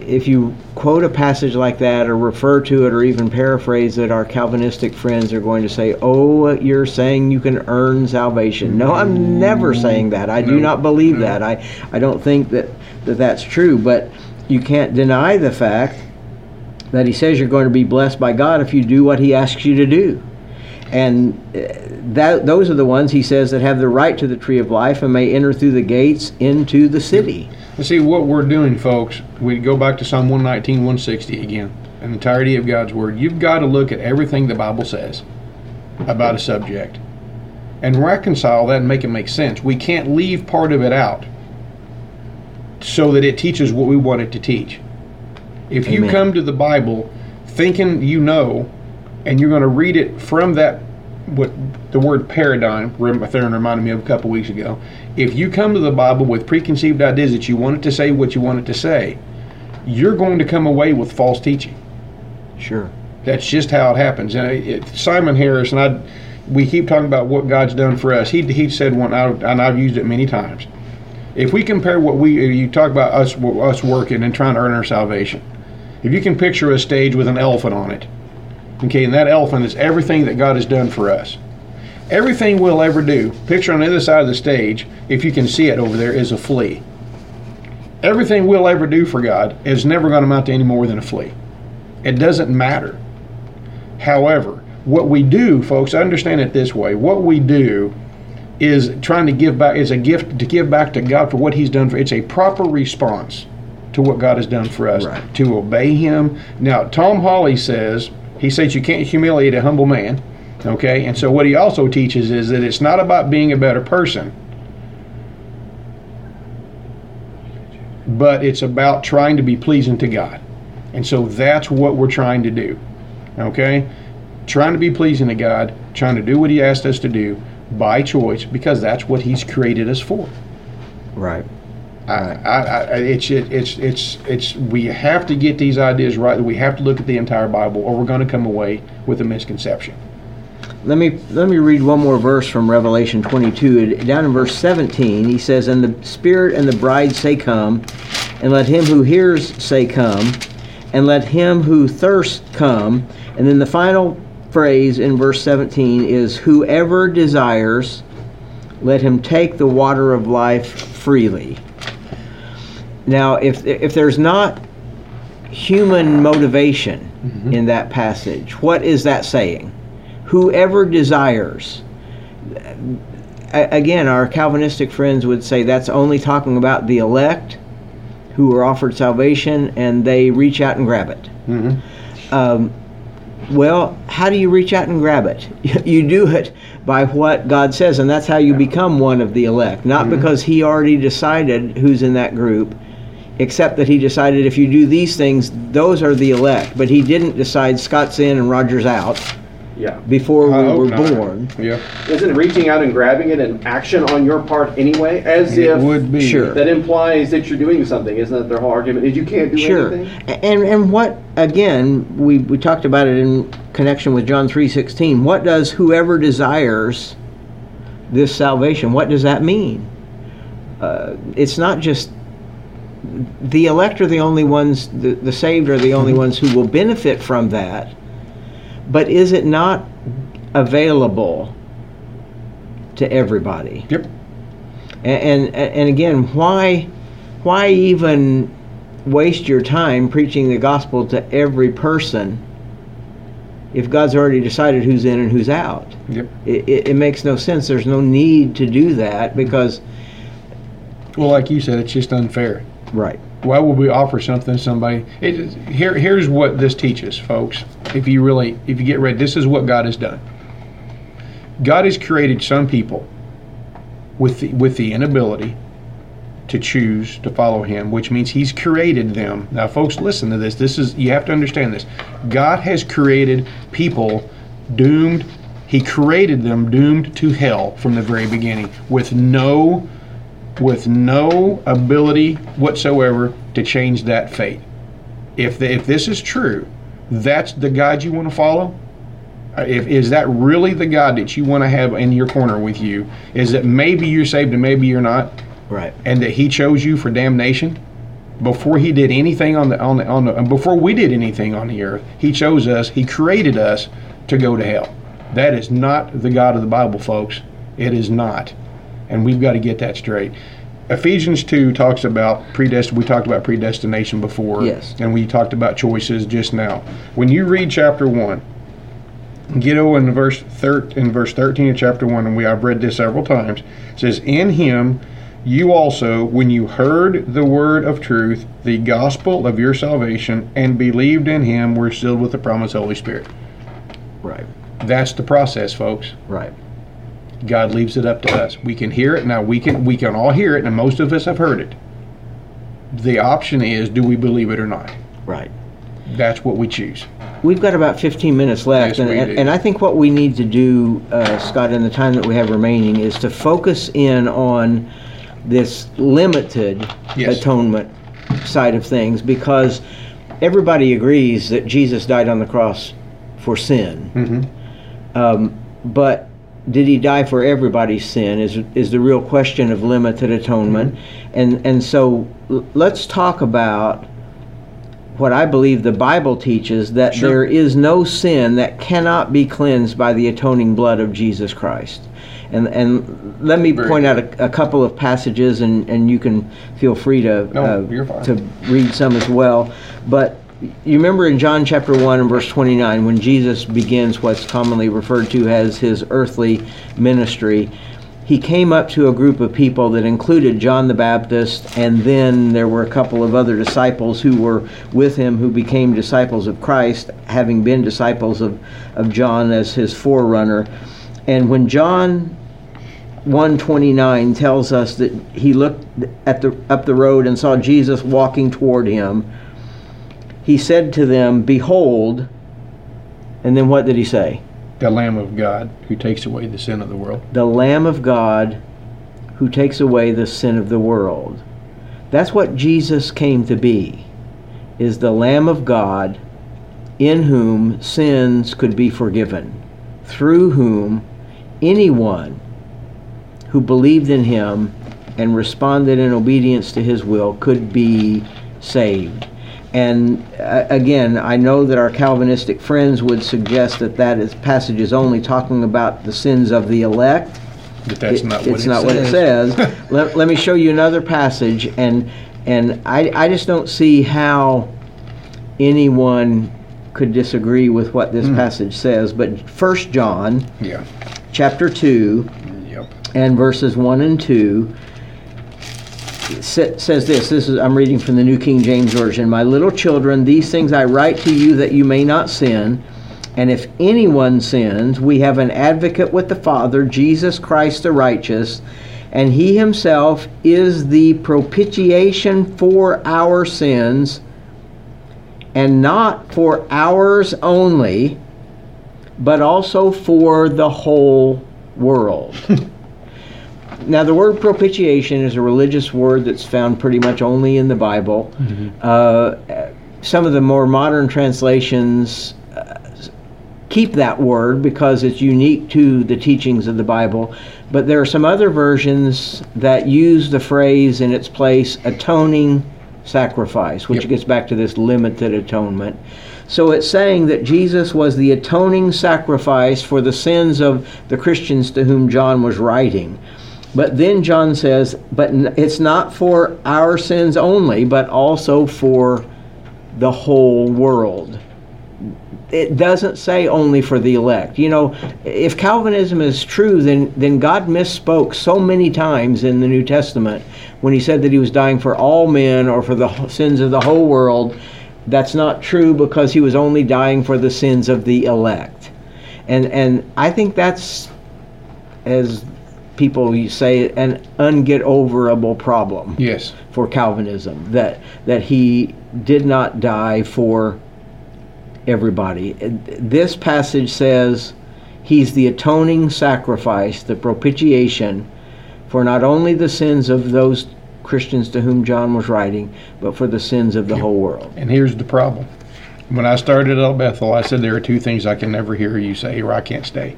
if you quote a passage like that or refer to it or even paraphrase it, our Calvinistic friends are going to say, oh, you're saying you can earn salvation. No, I'm never saying that. I do not believe that. I don't think that's true. But you can't deny the fact that he says you're going to be blessed by God if you do what he asks you to do. And those are the ones, he says, that have the right to the tree of life and may enter through the gates into the city. You see, what we're doing, folks, we go back to Psalm 119, 160 again, an entirety of God's Word. You've got to look at everything the Bible says about a subject and reconcile that and make it make sense. We can't leave part of it out so that it teaches what we want it to teach. If you come to the Bible thinking you know, and you're going to read it from that, what the word paradigm, Theron reminded me of a couple weeks ago. If you come to the Bible with preconceived ideas that you want it to say what you want it to say, you're going to come away with false teaching. Sure. That's just how it happens. And Simon Harris, and we keep talking about what God's done for us. He said one, and I've used it many times. If we compare you talk about us working and trying to earn our salvation. If you can picture a stage with an elephant on it, okay, and that elephant is everything that God has done for us. Everything we'll ever do, picture on the other side of the stage, if you can see it over there, is a flea. Everything we'll ever do for God is never going to amount to any more than a flea. It doesn't matter. However, what we do, folks, understand it this way. What we do is trying to give back, is a gift to give back to God for what he's done for. It's a proper response to what God has done for us, right, to obey him. Now, Tom Hawley says, he says you can't humiliate a humble man, okay? And so what he also teaches is that it's not about being a better person, but it's about trying to be pleasing to God. And so that's what we're trying to do, okay? Trying to be pleasing to God, trying to do what he asked us to do by choice, because that's what he's created us for. Right. It's we have to get these ideas right. We have to look at the entire Bible, or we're going to come away with a misconception. Let me read one more verse from Revelation 22. Down in verse 17, he says, "And the Spirit and the bride say, Come, and let him who hears say, Come, and let him who thirsts come." And then the final phrase in verse 17 is, "Whoever desires, let him take the water of life freely." Now, if there's not human motivation in that passage, what is that saying? Whoever desires. Again, our Calvinistic friends would say that's only talking about the elect who are offered salvation and they reach out and grab it. Well, how do you reach out and grab it? You do it by what God says, and that's how you become one of the elect. Not because he already decided who's in that group, except that he decided if you do these things, those are the elect. But he didn't decide Scott's in and Roger's out before we were born. Yeah. Isn't reaching out and grabbing it an action on your part anyway? As it if would be. Sure. That implies that you're doing something. Isn't that their whole argument? Is you can't do anything? And what, again, we talked about it in connection with John 3:16. What does whoever desires this salvation, what does that mean? It's not just the elect are the only ones, the saved are the only ones who will benefit from that. But is it not available to everybody? Yep. And again, why even waste your time preaching the gospel to every person if God's already decided who's in and who's out? Yep. It makes no sense. There's no need to do that because... Well, like you said, it's just unfair. Right. Why would we offer something to somebody? Here's what this teaches, folks. If you get ready, this is what God has done. God has created some people with the inability to choose to follow him, which means he's created them. Now, folks, listen to this. You have to understand this. God has created people doomed. He created them doomed to hell from the very beginning with no ability whatsoever to change that fate. If this is true, that's the God you want to follow? Is that really the God that you want to have in your corner with you? Is that maybe you're saved and maybe you're not? Right. And that he chose you for damnation? before he did anything before we did anything on the earth, he chose us, he created us to go to hell. That is not the God of the Bible, folks. It is not. And we've got to get that straight. Ephesians 2 talks about we talked about predestination before. Yes. And we talked about choices just now. When you read chapter 1, get over in verse 13 of chapter 1, and I've read this several times. It says, "In him you also, when you heard the word of truth, the gospel of your salvation, and believed in him, were sealed with the promised Holy Spirit." Right. That's the process, folks. Right. God leaves it up to us. We can hear it. Now, we can all hear it, and most of us have heard it. The option is, do we believe it or not? Right. That's what we choose. We've got about 15 minutes left, Yes, we do. and I think what we need to do, Scott, in the time that we have remaining, is to focus in on this limited Yes. atonement side of things, because everybody agrees that Jesus died on the cross for sin. Mm-hmm. But did he die for everybody's sin is the real question of limited atonement. And so let's talk about what I believe the Bible teaches, that Sure. there is no sin that cannot be cleansed by the atoning blood of Jesus Christ. And let me Very point good. out a couple of passages, and you can feel free to No, you're fine. to read some as well. But you remember in John chapter 1 and verse 29, when Jesus begins what's commonly referred to as his earthly ministry, he came up to a group of people that included John the Baptist, and then there were a couple of other disciples who were with him who became disciples of Christ, having been disciples of John as his forerunner. And when John 1:29 tells us that he looked up the road and saw Jesus walking toward him, he said to them, "Behold," and then what did he say? The Lamb of God who takes away the sin of the world. "The Lamb of God who takes away the sin of the world." That's what Jesus came to be, is the Lamb of God in whom sins could be forgiven, through whom anyone who believed in him and responded in obedience to his will could be saved. And again, I know that our Calvinistic friends would suggest that passage is only talking about the sins of the elect. But that's not what it It's says. not what it says. Let me show you another passage, and I just don't see how anyone could disagree with what this passage says. But 1 John Yeah. chapter 2 Yep. and verses 1 and 2 says this. I'm reading from the New King James Version. "My little children, these things I write to you that you may not sin. And if anyone sins, we have an advocate with the Father, Jesus Christ the righteous. And he himself is the propitiation for our sins, and not for ours only, but also for the whole world." Now, the word propitiation is a religious word that's found pretty much only in the Bible. Some of the more modern translations keep that word because it's unique to the teachings of the Bible. But there are some other versions that use the phrase in its place, atoning sacrifice, which Yep. gets back to this limited atonement. So it's saying that Jesus was the atoning sacrifice for the sins of the Christians to whom John was writing. But then John says, but it's not for our sins only, but also for the whole world. It doesn't say only for the elect. You know, if Calvinism is true, then God misspoke so many times in the New Testament when he said that he was dying for all men or for the sins of the whole world. That's not true, because he was only dying for the sins of the elect. And I think that's, as people say, an unget-overable problem Yes. for Calvinism, that he did not die for everybody. This passage says he's the atoning sacrifice, the propitiation for not only the sins of those Christians to whom John was writing, but for the sins of the whole world. And here's the problem. When I started at Bethel, I said there are two things I can never hear you say, or I can't stay.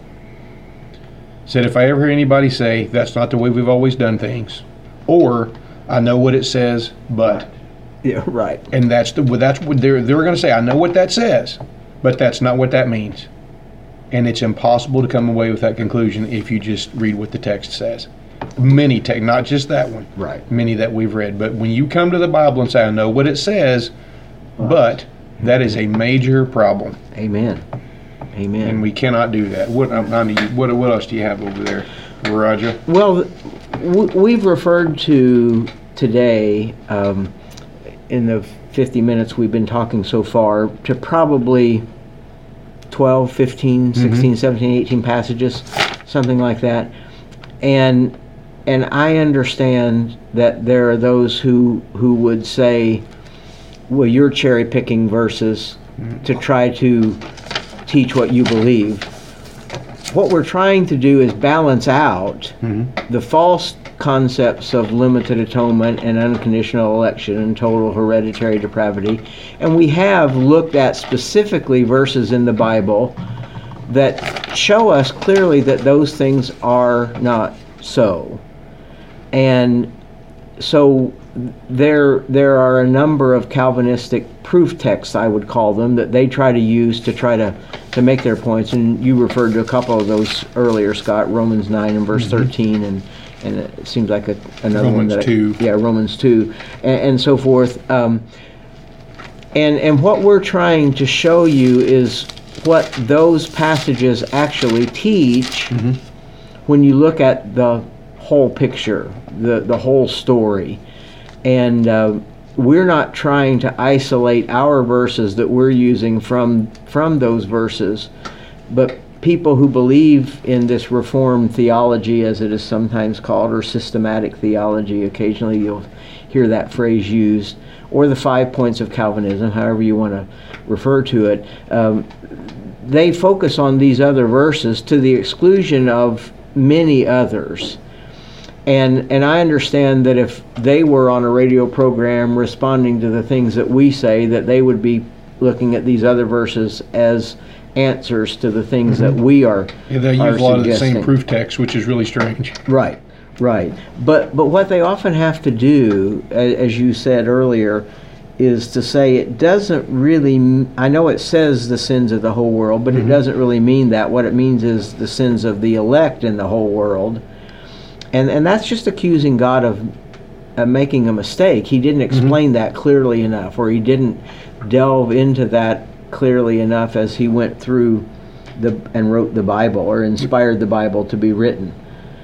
Said if I ever hear anybody say that's not the way we've always done things, or I know what it says, but Yeah, right. And that's what they're going to say. I know what that says, but that's not what that means. And it's impossible to come away with that conclusion if you just read what the text says. Many not just that one. Right. Many that we've read. But when you come to the Bible and say, I know what it says, but that is a major problem. Amen. Amen. And we cannot do that. What else do you have over there, Roger? Well, we've referred to today, in the 50 minutes we've been talking so far, to probably 12, 15, 16, 17, 18 passages, something like that. And I understand that there are those who would say, well, you're cherry picking verses to try to teach what you believe. What we're trying to do is balance out the false concepts of limited atonement and unconditional election and total hereditary depravity. And we have looked at specifically verses in the Bible that show us clearly that those things are not so. And so there are a number of Calvinistic proof texts, I would call them, that they try to use to try to make their points. And you referred to a couple of those earlier, Scott, Romans 9 and verse 13, and it seems like another Romans one that 2. Romans 2, and so forth. And what we're trying to show you is what those passages actually teach when you look at the whole picture, the whole story. And we're not trying to isolate our verses that we're using from those verses, but people who believe in this Reformed theology, as it is sometimes called, or systematic theology, occasionally you'll hear that phrase used, or the 5 points of Calvinism, however you want to refer to it, they focus on these other verses to the exclusion of many others. And I understand that if they were on a radio program responding to the things that we say, that they would be looking at these other verses as answers to the things that we are They use a lot of the same suggesting. proof text, which is really strange. Right. But what they often have to do, as you said earlier, is to say it doesn't really, I know it says the sins of the whole world, but it doesn't really mean that. What it means is the sins of the elect in the whole world. And that's just accusing God of making a mistake. He didn't explain that clearly enough, or he didn't delve into that clearly enough as he went through and wrote the Bible, or inspired the Bible to be written.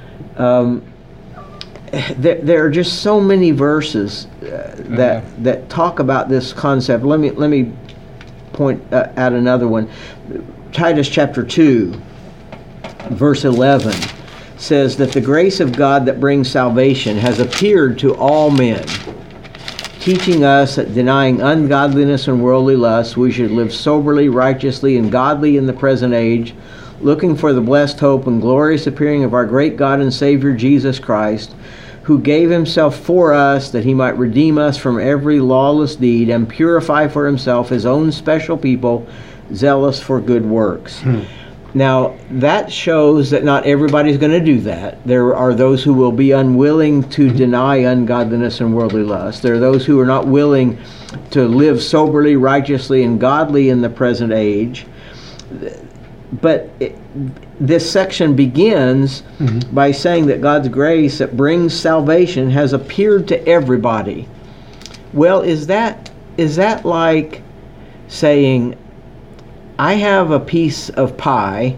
There are just so many verses that talk about this concept. Let me point out another one. Titus chapter 2, verse 11 says that the grace of God that brings salvation has appeared to all men, teaching us that denying ungodliness and worldly lusts, we should live soberly, righteously, and godly in the present age, looking for the blessed hope and glorious appearing of our great God and Savior Jesus Christ, who gave himself for us that he might redeem us from every lawless deed and purify for himself his own special people, zealous for good works. Now, that shows that not everybody's going to do that. There are those who will be unwilling to deny ungodliness and worldly lust. There are those who are not willing to live soberly, righteously, and godly in the present age. But this section begins by saying that God's grace that brings salvation has appeared to everybody. Well, is that like saying, I have a piece of pie,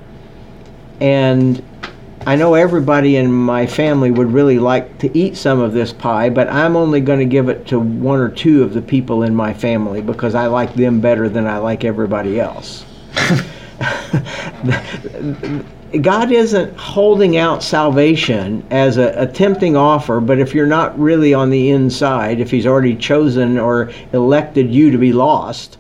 and I know everybody in my family would really like to eat some of this pie, but I'm only going to give it to one or two of the people in my family because I like them better than I like everybody else. God isn't holding out salvation as a tempting offer, but if you're not really on the inside, if he's already chosen or elected you to be lost,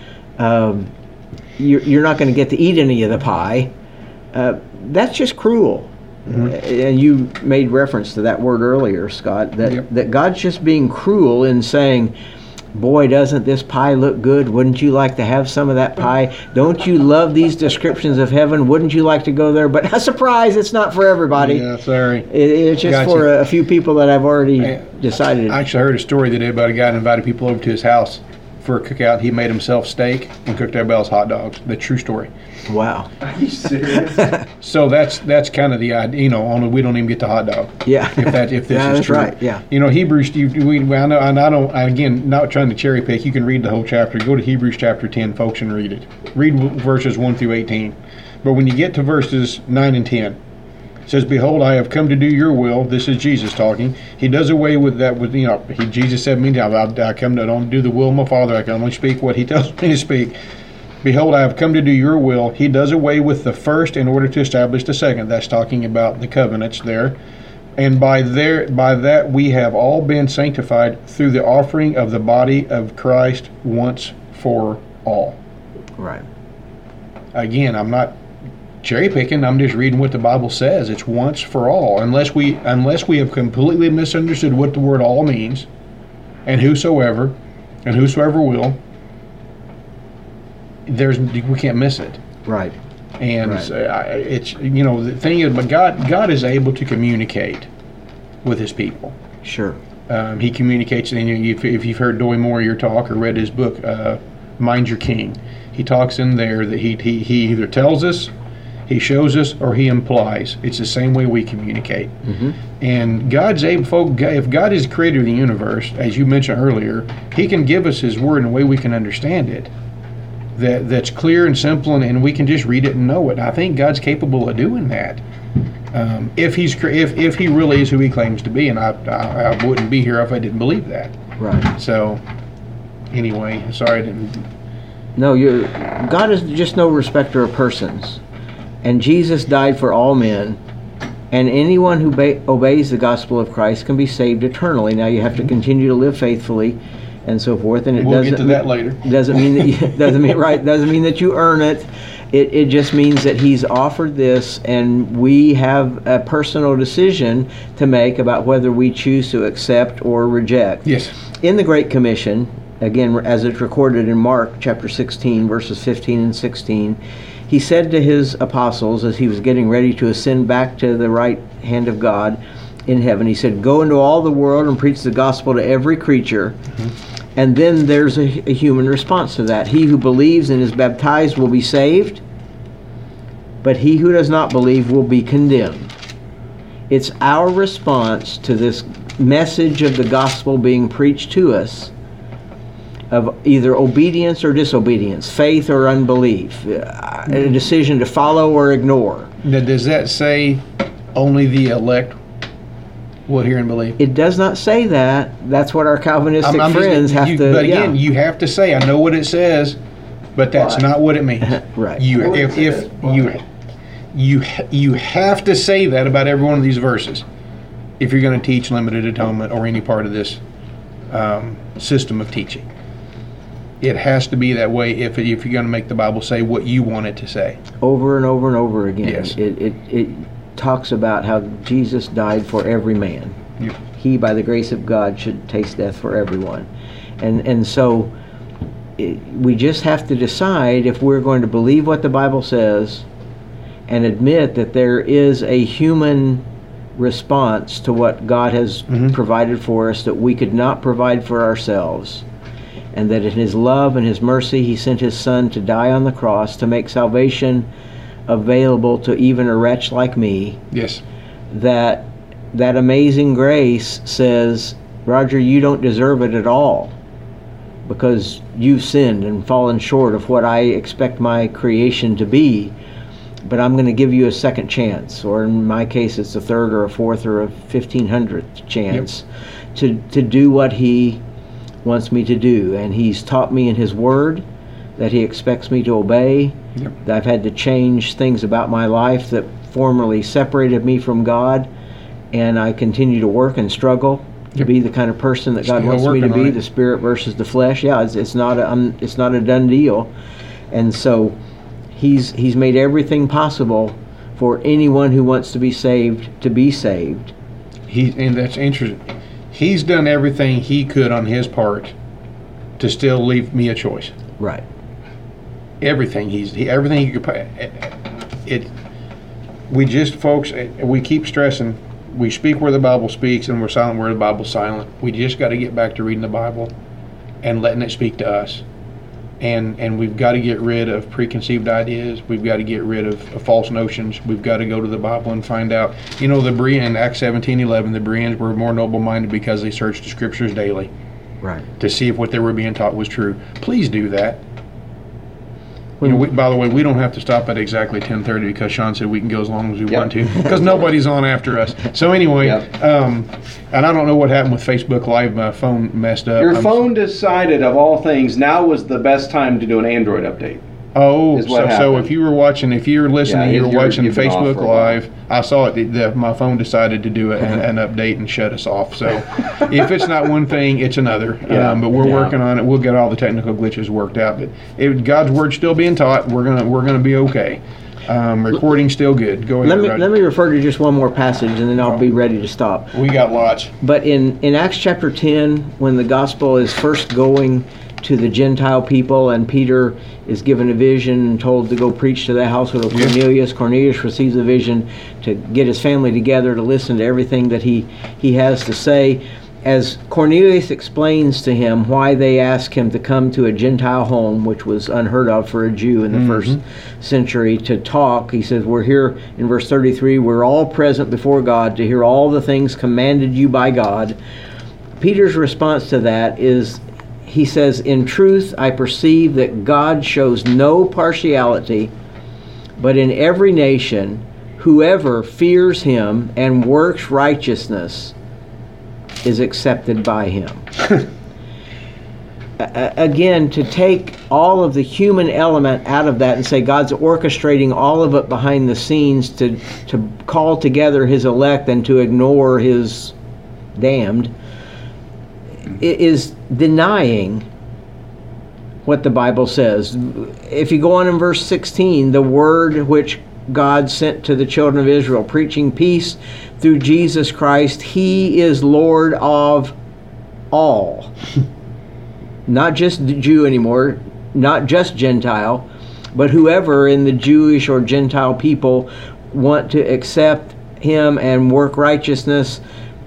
you're not going to get to eat any of the pie. That's just cruel. And you made reference to that word earlier, Scott, that God's just being cruel in saying boy, doesn't this pie look good? Wouldn't you like to have some of that pie? Don't you love these descriptions of heaven? Wouldn't you like to go there? But a surprise, it's not for everybody. Yeah, sorry. It's just Gotcha. for a few people that I've already decided. I actually heard a story today about a guy that invited people over to his house for a cookout. He made himself steak and cooked everybody else hot dogs. The true story. Wow. Are you serious? So that's kind of the idea. You know, only we don't even get the hot dog. Yeah. If this Yeah, is that's true. right, yeah. You know, Hebrews. I know. And I don't. Again, not trying to cherry pick. You can read the whole chapter. Go to Hebrews chapter 10, folks, and read it. Read verses 1 through 18. But when you get to verses 9 and 10, it says, "Behold, I have come to do your will." This is Jesus talking. He does away with that. With Jesus said many times, "I come to don't do the will of my Father. I can only speak what He tells me to speak." Behold, I have come to do your will. He does away with the first in order to establish the second. That's talking about the covenants there. And by that we have all been sanctified through the offering of the body of Christ once for all. Right. Again, I'm not cherry picking. I'm just reading what the Bible says. It's once for all. Unless we have completely misunderstood what the word all means, and whosoever will, we can't miss it. Right. And Right. it's the thing is, but God is able to communicate with His people. Sure. He communicates, and if you've heard Doy Moore talk or read his book, Mind Your King, he talks in there that he either tells us, he shows us, or he implies. It's the same way we communicate. Mm-hmm. And God's able, if God is the creator of the universe, as you mentioned earlier, He can give us His word in a way we can understand it. That's clear and simple, and we can just read it and know it. I think God's capable of doing that. If He really is who He claims to be, and I wouldn't be here if I didn't believe that. Right. So, anyway, sorry I didn't. No, God is just no respecter of persons. And Jesus died for all men, and anyone who obeys the gospel of Christ can be saved eternally. Now you have to continue to live faithfully and so forth, and We'll get to that later. Doesn't mean that doesn't mean that you earn it. It just means that He's offered this, and we have a personal decision to make about whether we choose to accept or reject. Yes. In the Great Commission, again, as it's recorded in Mark chapter 16, verses 15 and 16, He said to His apostles as He was getting ready to ascend back to the right hand of God in heaven, He said, "Go into all the world and preach the gospel to every creature." Mm-hmm. And then there's a human response to that. He who believes and is baptized will be saved, but he who does not believe will be condemned. It's our response to this message of the gospel being preached to us of either obedience or disobedience, faith or unbelief, a decision to follow or ignore. Now, does that say only the elect will hear and believe? It does not say that. That's what our Calvinistic friends have to. But again, you have to say, I know what it says, but that's not what it means. Right. You have to say that about every one of these verses if you're going to teach limited atonement or any part of this system of teaching. It has to be that way if you're going to make the Bible say what you want it to say. Over and over and over again. Yes. It talks about how Jesus died for every man. Yep. He, by the grace of God, should taste death for everyone. And so we just have to decide if we're going to believe what the Bible says and admit that there is a human response to what God has provided for us that we could not provide for ourselves, and that in His love and His mercy He sent His Son to die on the cross to make salvation available to even a wretch like me. Yes. That amazing grace says, Roger, you don't deserve it at all because you've sinned and fallen short of what I expect my creation to be, but I'm going to give you a second chance, or in my case it's a third or a fourth or a 1500th chance to do what He wants me to do. And He's taught me in His Word that He expects me to obey. Yep. That I've had to change things about my life that formerly separated me from God, and I continue to work and struggle to be the kind of person that God wants me to be, the spirit versus the flesh. Yeah, it's not a done deal. And so He's made everything possible for anyone who wants to be saved to be saved. And that's interesting. He's done everything He could on His part to still leave me a choice. Right. Everything everything he could put it. We just, folks, we keep stressing. We speak where the Bible speaks, and we're silent where the Bible's silent. We just got to get back to reading the Bible and letting it speak to us. And we've got to get rid of preconceived ideas. We've got to get rid of false notions. We've got to go to the Bible and find out. You know, the Bereans, Acts 17:11, the Bereans were more noble-minded because they searched the Scriptures daily. Right. To see if what they were being taught was true. Please do that. You know, by the way, we don't have to stop at exactly 10:30 because Sean said we can go as long as we want to because nobody's on after us. So anyway, and I don't know what happened with Facebook Live. My phone messed up. Your phone decided, of all things, now was the best time to do an Android update. Oh, so if you were watching, if you were listening, you were watching Facebook Live. I saw it. My phone decided to do an update and shut us off. So if it's not one thing, it's another. But we're working on it. We'll get all the technical glitches worked out. But God's word's still being taught. We're gonna be okay. Recording's still good. Go ahead. Let me refer to just one more passage, and then I'll be ready to stop. We got lots. But in Acts chapter 10, when the gospel is first going to the Gentile people, and Peter is given a vision and told to go preach to the household of Cornelius. Cornelius receives a vision to get his family together to listen to everything that he has to say. As Cornelius explains to him why they ask him to come to a Gentile home, which was unheard of for a Jew in the first century, to talk, he says, we're here in verse 33, we're all present before God to hear all the things commanded you by God. Peter's response to that is, he says, in truth, I perceive that God shows no partiality, but in every nation, whoever fears him and works righteousness is accepted by him. Again, to take all of the human element out of that and say God's orchestrating all of it behind the scenes to call together his elect and to ignore his damned, is denying what the Bible says. If you go on in verse 16, the word which God sent to the children of Israel, preaching peace through Jesus Christ, he is Lord of all. Not just Jew anymore, not just Gentile, but whoever in the Jewish or Gentile people want to accept him and work righteousness,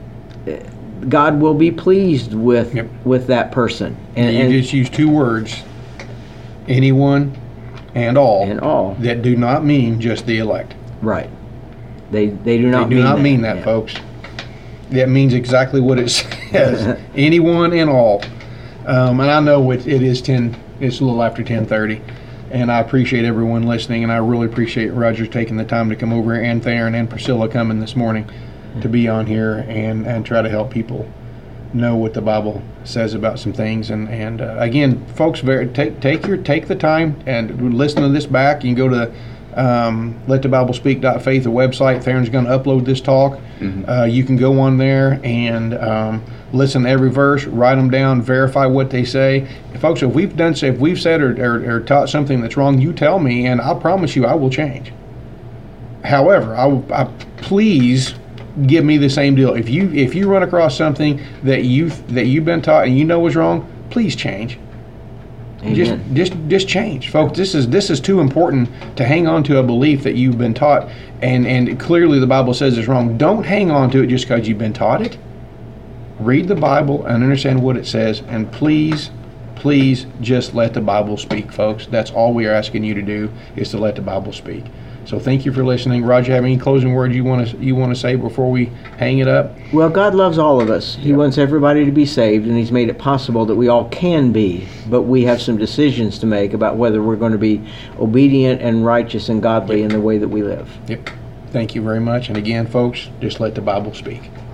God will be pleased with that person. And you just use two words, anyone and all, that do not mean just the elect. Right. They do not mean that, folks. That means exactly what it says. Anyone and all. And I know it is 10, it's a little after 10:30. And I appreciate everyone listening, and I really appreciate Roger taking the time to come over here, and Theron and Priscilla coming this morning to be on here and try to help people know what the Bible says about some things. And again, folks, take the time and listen to this back. You can go to letthebiblespeak.faith, the website. Theron's going to upload this talk. You can go on there and listen to every verse, write them down, verify what they say. Folks, if we've said or taught something that's wrong, you tell me, and I promise you I will change. However, I please give me the same deal. If you run across something that you've been taught and you know is wrong, please change. Amen. Just change, folks. This is too important to hang on to a belief that you've been taught, and clearly the Bible says it's wrong. Don't hang on to it just because you've been taught it. Read the Bible and understand what it says, and please just let the Bible speak, folks. That's all we are asking you to do, is to let the Bible speak. So thank you for listening. Roger, have any closing words you want to say before we hang it up? Well, God loves all of us. He wants everybody to be saved, and he's made it possible that we all can be, but we have some decisions to make about whether we're going to be obedient and righteous and godly in the way that we live. Yep. Thank you very much. And again, folks, just let the Bible speak.